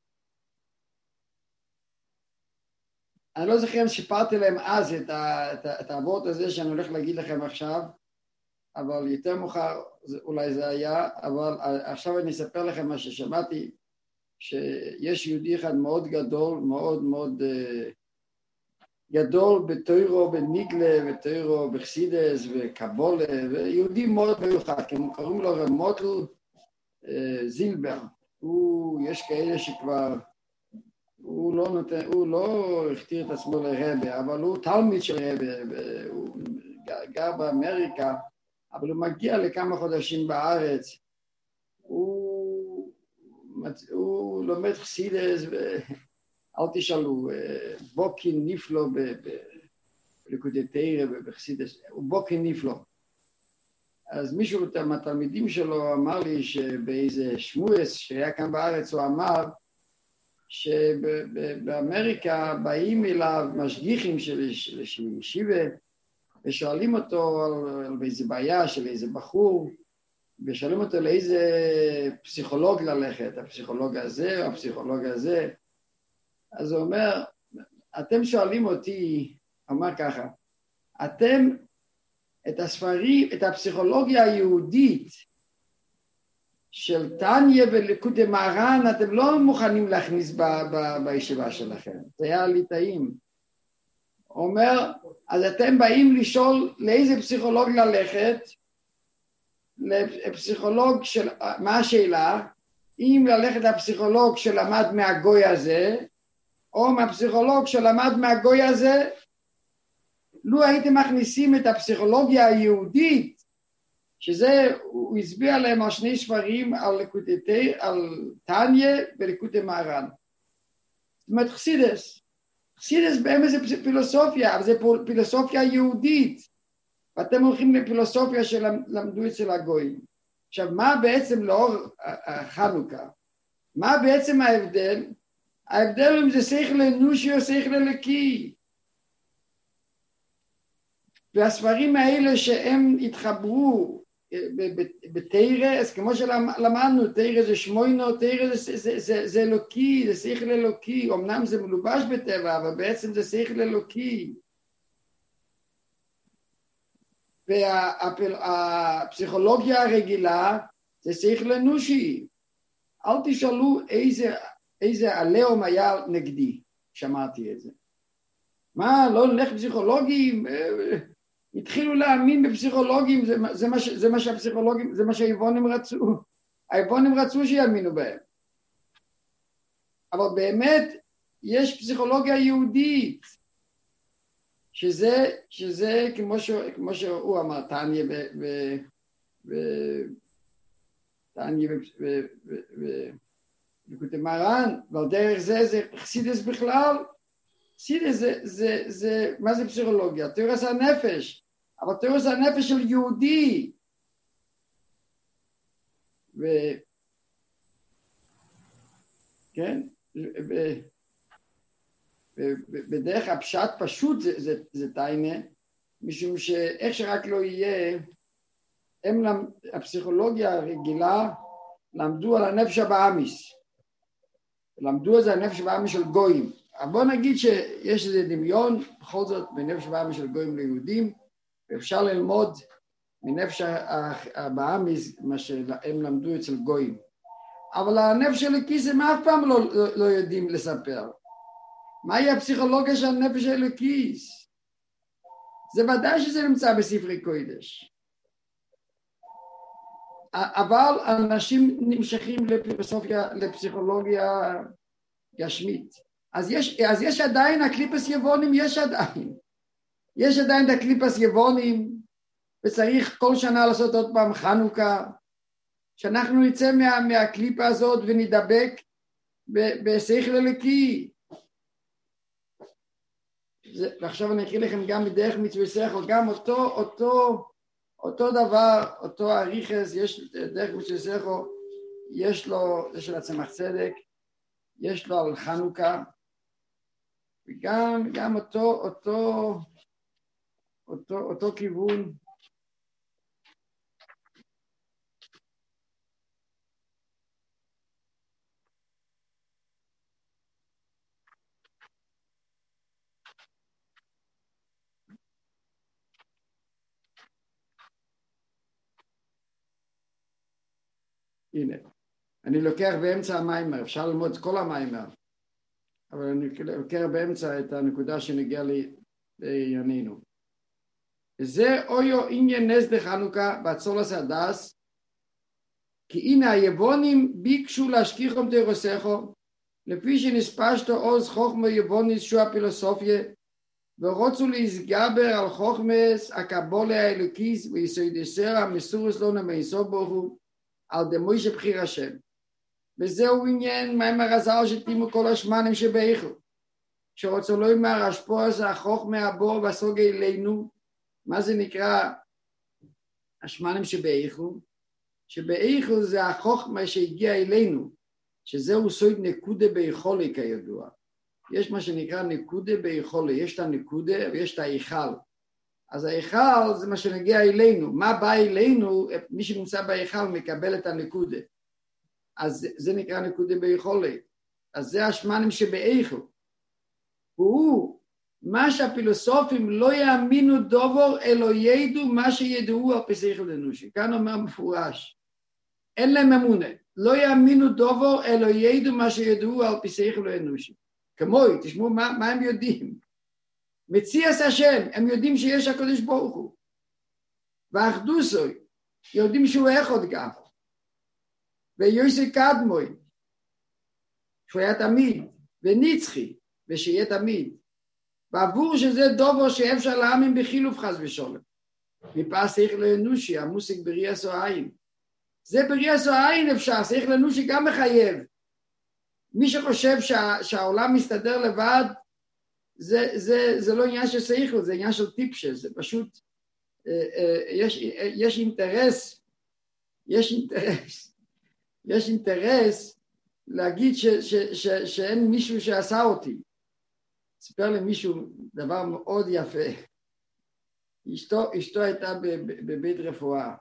אני לא זוכר אם שיפרתי להם אז את, ה, את, ה, את העבוד הזה שאני הולך להגיד לכם עכשיו, אבל יותר מאוחר אולי זה היה, אבל עכשיו אני אספר לכם מה ששמעתי, שיש יהודי אחד מאוד גדול, מאוד מאוד uh, גדול בתוירו, בניגלה, בתוירו, בחסידס וקבולה, ויהודי מאוד מיוחד, קוראים לו רמוטל uh, זילבר. הוא, יש כאלה שכבר, הוא לא נותן, הוא לא הכתיר את עצמו לרבה, אבל הוא תלמיד של רבה, הוא גר באמריקה, אבל הוא מגיע לכמה חודשים בארץ, הוא, הוא לומד חסידס, ואל תשאלו, בוקין נפלו בליקוטי תורה ובחסידס, הוא בוקין נפלו. אז מישהו מהתלמידים שלו אמר לי שבאיזה שמואס שהיה כאן בארץ, הוא אמר שבאמריקה באים אליו משגיחים של ישיבה, ושואלים אותו על, על איזה בעיה של איזה בחור, ושואלים אותו לאיזה פסיכולוג ללכת, הפסיכולוג הזה או הפסיכולוג הזה. אז הוא אומר, אתם שואלים אותי אמר ככה, אתם את הספרים, את הפסיכולוגיה היהודית של טניה וליקוטי מרן, אתם לא מוכנים להכניס ב, ב, בישיבה שלכם. זה היה ליטאים. אומר, אז אתם באים לשאול לאיזה פסיכולוג ללכת, לפסיכולוג של, מה השאלה? אם ללכת לפסיכולוג שלמד מהגוי הזה, או מהפסיכולוג שלמד מהגוי הזה, לו הייתם מכניסים את הפסיכולוגיה היהודית, שזה, הוא הסביר להם על שני ספרים, על, לקוטי, על טניה וליקוטי מרן. זאת אומרת, חסידס. חסידס באמת זה פילוסופיה, אבל זה פילוסופיה יהודית. ואתם הולכים לפילוסופיה שלמדו אצל הגויים. עכשיו, מה בעצם לאור חנוכה? מה בעצם ההבדל? ההבדל הוא אם זה שכל אנושי או שכל אלוקי. והספרים האלה שהם התחברו בתורה, אז כמו שלמדנו, תורה זה שמוינו, תורה זה, זה, זה, זה אלוקי, זה שכל אלוקי, אמנם זה מלובש בטבע, אבל בעצם זה שכל אלוקי. והפסיכולוגיה הרגילה זה שכל אנושי. אל תשאלו איזה, איזה עליהום היה נגדי, שמעתי את זה. מה, לא נלך פסיכולוגים? התחילו להאמין בפסיכולוגים, זה, זה, מה, זה מה שהפסיכולוגים, זה מה שהיוונים רצו. היוונים רצו שיאמינו בהם. אבל באמת יש פסיכולוגיה יהודית, שזה, שזה כמו, ש, כמו שהוא אמר, טניה ו... ו, ו טניה וליקוטי מרן, ועל דרך זה זה חסידס בכלל. חסידס זה, זה, זה, מה זה פסיכולוגיה? תיאוריה הנפש, אבל תיאוריה הנפש של יהודי. ו... כן? ו... בדרך הפשט פשוט זה, זה, זה טיינה, משום שאיך שרק לא יהיה, הם הפסיכולוגיה הרגילה למדו על הנפש הבאמיס, למדו על זה הנפש הבאמיס של גויים. אבל בוא נגיד שיש איזה דמיון, בכל זאת, בנפש הבאמיס של גויים ליהודים, ואפשר ללמוד מנפש הבאמיס, מה שהם למדו אצל גויים. אבל הנפש של הכיס הם אף פעם לא, לא, לא יודעים לספר. מהי הפסיכולוגיה של הנפש האלוקיס? זה ודאי שזה נמצא בספרי קודש. אבל אנשים נמשכים לפילוסופיה, לפסיכולוגיה גשמית. אז יש, אז יש עדיין הקליפס יבונים, יש עדיין. יש עדיין את הקליפס יבונים, וצריך כל שנה לעשות עוד פעם חנוכה, שאנחנו נצא מה, מהקליפה הזאת ונדבק בשכל אלוקי. זה, ועכשיו אני אקריא לכם גם בדרך מצווי שכל, גם אותו, אותו, אותו דבר, אותו אריכס, יש דרך מצווי שכל, יש לו, זה של הצמח צדק, יש לו על חנוכה, וגם, גם אותו, אותו, אותו, אותו כיוון. הנה, אני לוקח באמצע המיימר, אפשר ללמוד את כל המיימר, אבל אני לוקח באמצע את הנקודה שנגיעה לענייננו. זה אויו עניין נס דחנוכה בצולס הדס, כי הנה היבונים ביקשו להשכיחם תירוסכו, לפי שנספשתו עוז חוכמה יבוניס שהוא הפילוסופיה, ורוצו להסגבר על חוכמס הקבולה האלוקיס ויסוידסר המסורס לא נמייסו בוהו, על דמוי שבחיר השם. וזהו עניין מיימר הזל שתימו כל השמנים שבאיכו, שרוצו לא יאמר השפוע זה החוכמה הבור והסוגה אלינו. מה זה נקרא השמנים שבאיכו? שבאיכו זה החוכמה שהגיע אלינו, שזהו סויד נקודה ביכולי כידוע. יש מה שנקרא נקודה ביכולי, יש את הנקודה ויש את האיכל. אז האיכל זה מה שנגיע אלינו, מה בא אלינו, מי שנמצא באיכל מקבל את הנקודה. אז זה נקרא נקודה ביכולי. אז זה השמנים שבאיכו. הוא מה שהפילוסופים לא יאמינו דובור, אלו ידעו מה שידעו על פי שכל אנושי. כאן אומר מפורש, אין להם אמונה, לא יאמינו דובור, אלו ידעו מה שידעו על פי שכל אנושי. כמוי, תשמעו מה, מה הם יודעים. מציאס השם, הם יודעים שיש הקדוש ברוך הוא. ואחדוסוי, יודעים שהוא אחד גם. ויוסי קדמוי, שהוא היה תמיד, וניצחי, ושיהיה תמיד. ועבור שזה דובר שאפשר להאמין בחילוף חס ושולם. מפני שכל אנושי, המוסיק בריאס או עין. זה בריאס או עין אפשר, שכל אנושי גם מחייב. מי שחושב שה, שהעולם מסתדר לבד, זה, זה, זה לא עניין של שכל, זה עניין של טיפשה, זה פשוט, יש, יש אינטרס, יש אינטרס, יש אינטרס להגיד ש, ש, ש, שאין מישהו שעשה אותי. סיפר לי מישהו דבר מאוד יפה. אשתו, אשתו הייתה בבית רפואה,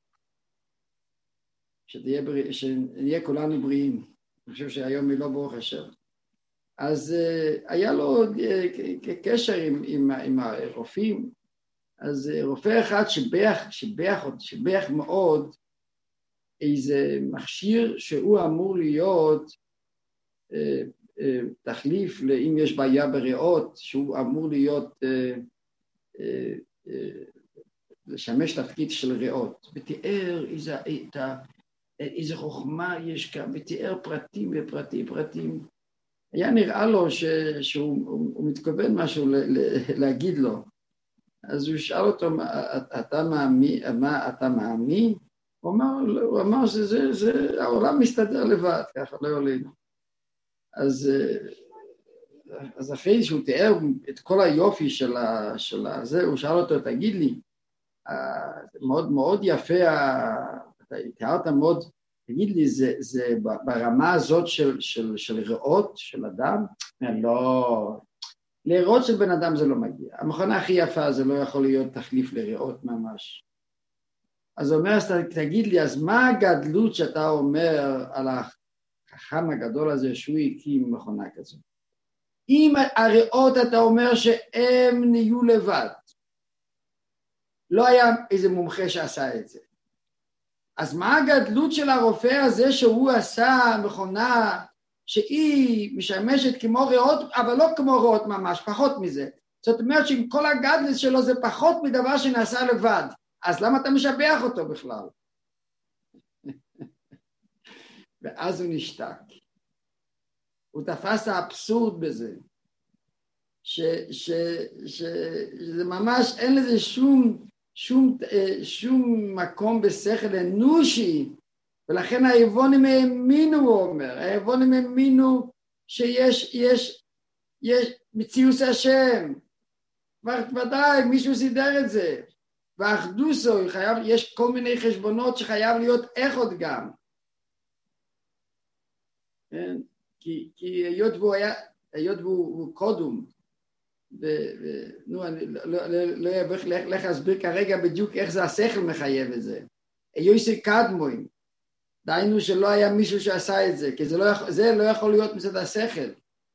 שתהיה, שנהיה כולנו בריאים. אני חושב שהיום היא לא ברוך השם. אז uh, היה לו uh, קשר עם, עם, עם הרופאים, אז uh, רופא אחד שבח, שבח, שבח מאוד איזה מכשיר שהוא אמור להיות uh, uh, תחליף אם יש בעיה בריאות, שהוא אמור להיות, uh, uh, uh, לשמש תפקיד של ריאות, ותיאר איזה, איזה, איזה חוכמה יש כאן, ותיאר פרטים ופרטים פרטים, היה נראה לו ש, שהוא הוא, הוא מתכוון משהו ל, ל, להגיד לו, אז הוא שאל אותו, אתה מאמין, מה אתה מאמין? הוא אמר, הוא אמר שזה, זה, העולם מסתדר לבד, ככה לא יולינו. אז, אז אחרי שהוא תיאר את כל היופי של, ה, של הזה, הוא שאל אותו, תגיד לי, מאוד מאוד יפה, אתה תיארת מאוד, תגיד לי, זה, זה ברמה הזאת של, של, של ריאות, של אדם? לא, לריאות של בן אדם זה לא מגיע. המכונה הכי יפה זה לא יכול להיות תחליף לריאות ממש. אז הוא אומר, אז תגיד לי, אז מה הגדלות שאתה אומר על החכם הגדול הזה שהוא הקים מכונה כזאת? אם הריאות אתה אומר שהם נהיו לבד, לא היה איזה מומחה שעשה את זה. אז מה הגדלות של הרופא הזה שהוא עשה מכונה שהיא משמשת כמו ריאות, אבל לא כמו ריאות ממש, פחות מזה. זאת אומרת שעם כל הגדלות שלו זה פחות מדבר שנעשה לבד. אז למה אתה משבח אותו בכלל? ואז הוא נשתק. הוא תפס האבסורד בזה. ש, ש, ש, שזה ממש אין לזה שום, שום, שום מקום בשכל אנושי, ולכן היוונים האמינו, הוא אומר, היוונים האמינו שיש, יש, יש מציאות השם, ודאי, מישהו סידר את זה, והאחדוסו, חייב, יש כל מיני חשבונות שחייב להיות אחד גם, כן? כי, כי היות והוא היה, היות והוא קודום, נו, אני לא אברך לך להסביר כרגע בדיוק איך זה השכל מחייב את זה. יוסי קדמוי, דיינו שלא היה מישהו שעשה את זה, כי זה לא יכול, זה לא יכול להיות מצד השכל.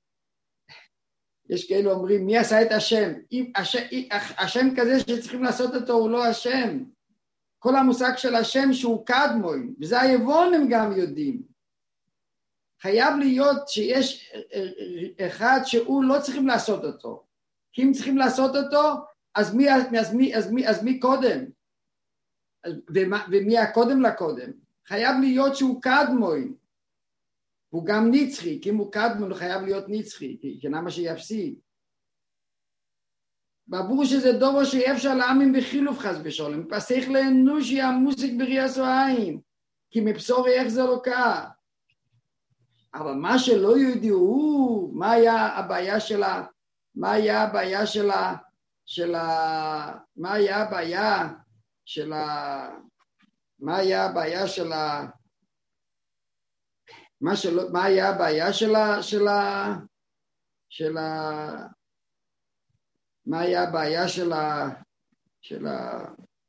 יש כאלו אומרים, מי עשה את השם? השם, השם כזה שצריכים לעשות אותו הוא לא השם. כל המושג של השם שהוא קדמוי, וזה היוונים גם יודעים. חייב להיות שיש אחד שהוא לא צריכים לעשות אותו. כי אם צריכים לעשות אותו, אז מי, אז מי, אז מי, אז מי קודם? ומה, ומי הקודם לקודם? חייב להיות שהוא קדמוי. הוא גם נצחי, כי אם הוא קדמוי, הוא חייב להיות נצחי, כי, כי למה שיפסיד? ברור שזה דובר שאי אפשר להאמין בחילוף חס ושולם, פסח לאנושי המוסיק בריאס או עין, כי מבשורי איך זה לא קרה. אבל מה שלא ידעו, מה היה הבעיה שלה, מה היה הבעיה שלה, שלה, מה היה הבעיה שלה, מה היה הבעיה שלה, מה שלא, מה היה הבעיה שלה, שלה, שלה, מה היה הבעיה שלה, שלה,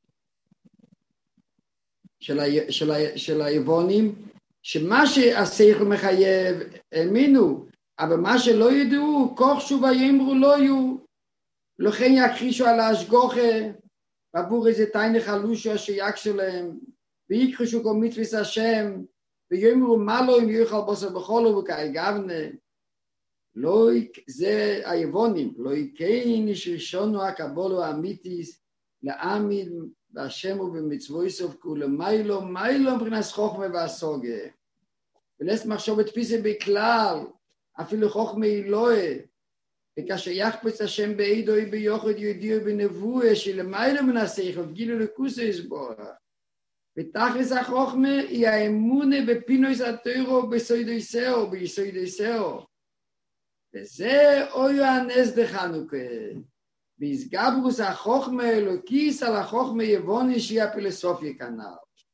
של, של, של היוונים, שמה שהשכל מחייב, האמינו, אבל מה שלא ידעו, כוח שוב יאמרו לא יהיו, לכן יכחישו על ההשגוחה, בעבור איזה תיינה חלושו שיקשו להם, ויקחשו כל מצווה השם, ויאמרו מה לא אם יאכל בשר בחולו וכאי גבנה. לא, זה היוונים, לא יקייני שרישונו הקבולו האמיתיס, לעמיד בהשם ובמצווי סופקו, למיילו, מיילו מבחינת חוכמה והסוגה. ולסת מחשוב תפיסה בכלל, אפילו חוכמה אלוהה, וכאשר יחפץ השם בעידוי ביוחד יהודי ובנבואה, שלמיילו מנסח, וגילו לכוסו יסבורה. ותכלס החוכמה היא האמונה בפינויס התוירו בסוידויסאו, ביסוידויסאו. וזה אוי הנס דחנוכה. והסגברוס החוכמה אלוקיס על החוכמה יבוני שהיא הפילוסופיה כנ"ל.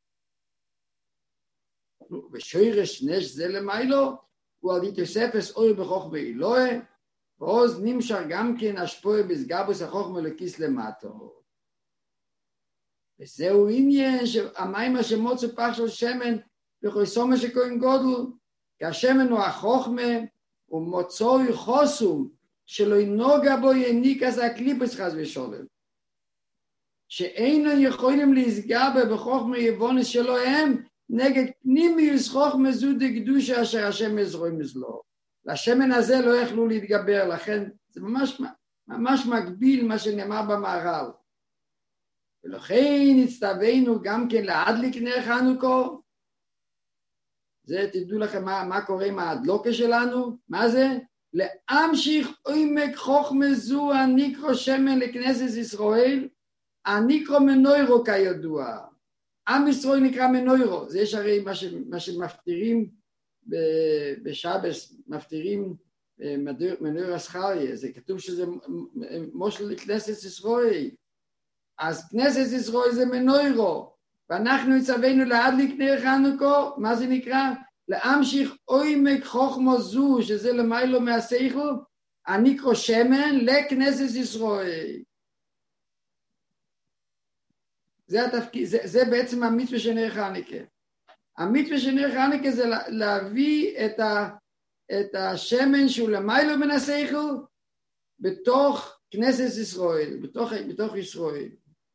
ושוירש נש זה למיילו, הוא על יתוספס אוי בחוכמה אלוהה, ועוז נמשך גם כן השפוע בסגברוס החוכמה אלוקיס למטו. וזהו עניין שהמים השמוצו פח של שמן וכל סומה שכהן גודל, כי השמן הוא החוכמה ומוצוי חוסום שלא ינוגע בו יניק אז הקליפס חס ושולם. שאינו יכולים להסגבר בחוכמה יבונס שלו הם נגד פנימיוס חוכמה זו דקדושה אשר השם מזרועים מזלו. לשמן הזה לא יכלו להתגבר, לכן זה ממש, ממש מקביל מה שנאמר במהר"ל. ולכן הצטווינו גם כן להדליק נר חנוכה. זה תדעו לכם מה, מה קורה עם ההדלוקה שלנו. מה זה? להמשיך עומק חוכמה זו הניקרו שמן לכנסת ישראל, הניקרו מנוירו כידוע. עם ישראל נקרא מנוירו. זה יש הרי מה, ש, מה שמפטירים בשבס, מפטירים מנויר הסחריה. זה כתוב שזה מושל לכנסת ישראל. אז כנסת ישראל זה מנוירו, ואנחנו הצווינו להדליק נר חנוכה, מה זה נקרא? להמשיך עומק חוכמה זו, שזה למיילו מהשכל, הניקרו שמן לכנסת ישראל. זה התפקיד, זה, זה בעצם המצווה של נר חנוכה. המצווה של נר חנוכה זה להביא את, ה, את השמן שהוא למיילו מן השכל, בתוך כנסת ישראל, בתוך, בתוך ישראל.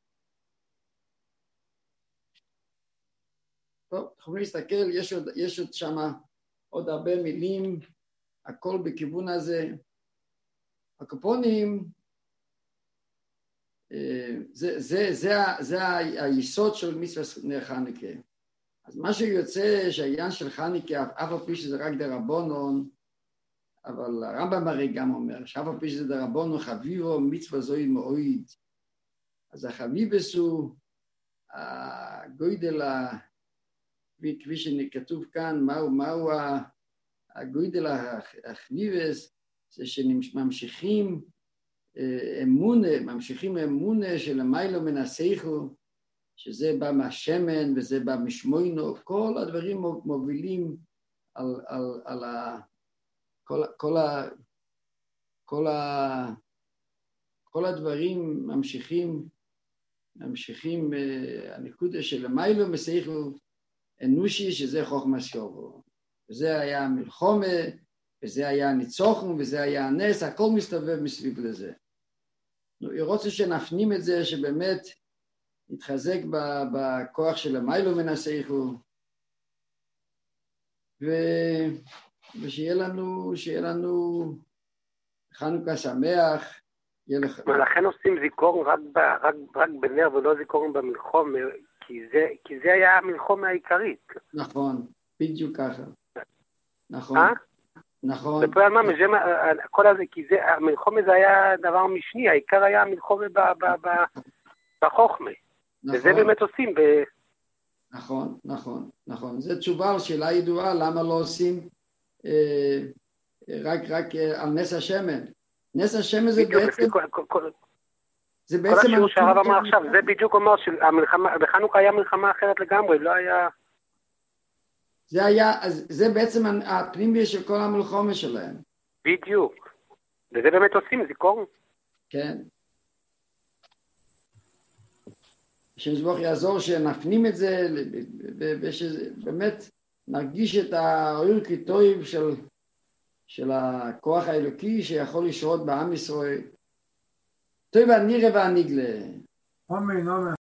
טוב, יכולים להסתכל, יש עוד, יש עוד שם עוד הרבה מילים, הכל בכיוון הזה. הקופונים, זה, זה, זה, זה היסוד של מצווה נר חנוכה. אז מה שיוצא שהעניין של חנוכה, אף על פי שזה רק דרבנן, אבל הרמב"ם הרי גם אומר, שאף על פי שזה דרבנן חביבו מצווה זוהי מאוהד. אז החביבס הוא הגודל ה... כפי שכתוב כאן, מהו, מהו הגודל החביבס, זה שממשיכים אמונה, ממשיכים אמונה של המיילו מן השכל, שזה בא מהשמן וזה בא משמוינו, כל הדברים מובילים על, על, על ה, כל, כל, ה, כל, ה, כל הדברים ממשיכים, ממשיכים, הנקודה של המיילו משכל, אנושי שזה חוכמה שובו. וזה היה המלחומה, וזה היה הניצוחון, וזה היה הנס, הכל מסתובב מסביב לזה. אני רוצה שנפנים את זה, שבאמת נתחזק בכוח של המיילו מן השכל, ו... ושיהיה לנו, שיהיה לנו חנוכה שמח. לך... ולכן עושים זיכרון רק, ב... רק, רק בנר ולא זיכרון במלחומה, כי זה, כי זה היה המלחומה העיקרית. נכון, בדיוק ככה. נכון. אה? נכון. ופה על מה, כל הזה, כי זה, המלחומה זה היה דבר משני, העיקר היה המלחומה ב, ב, ב, בחוכמה. נכון. וזה באמת עושים ב... נכון, נכון, נכון. זו תשובה על שאלה ידועה, למה לא עושים אה, רק, רק אה, על נס השמן. נס השמן זה בדיוק, בעצם... כל, כל, כל... זה כל בעצם... השיעור שהרב אמר עכשיו, זה בדיוק אומר שהמלחמה, בחנוכה היה מלחמה אחרת לגמרי, לא היה... זה היה, אז זה בעצם הפנימי של כל המלחמה שלהם. בדיוק. וזה באמת עושים, זיכרון. כן. שנסבוך יעזור שנפנים את זה, ושבאמת נרגיש את האור כטוב של, של הכוח האלוקי שיכול לשרות בעם ישראל. טוב, הנירה והניגלה. אמן, אמן.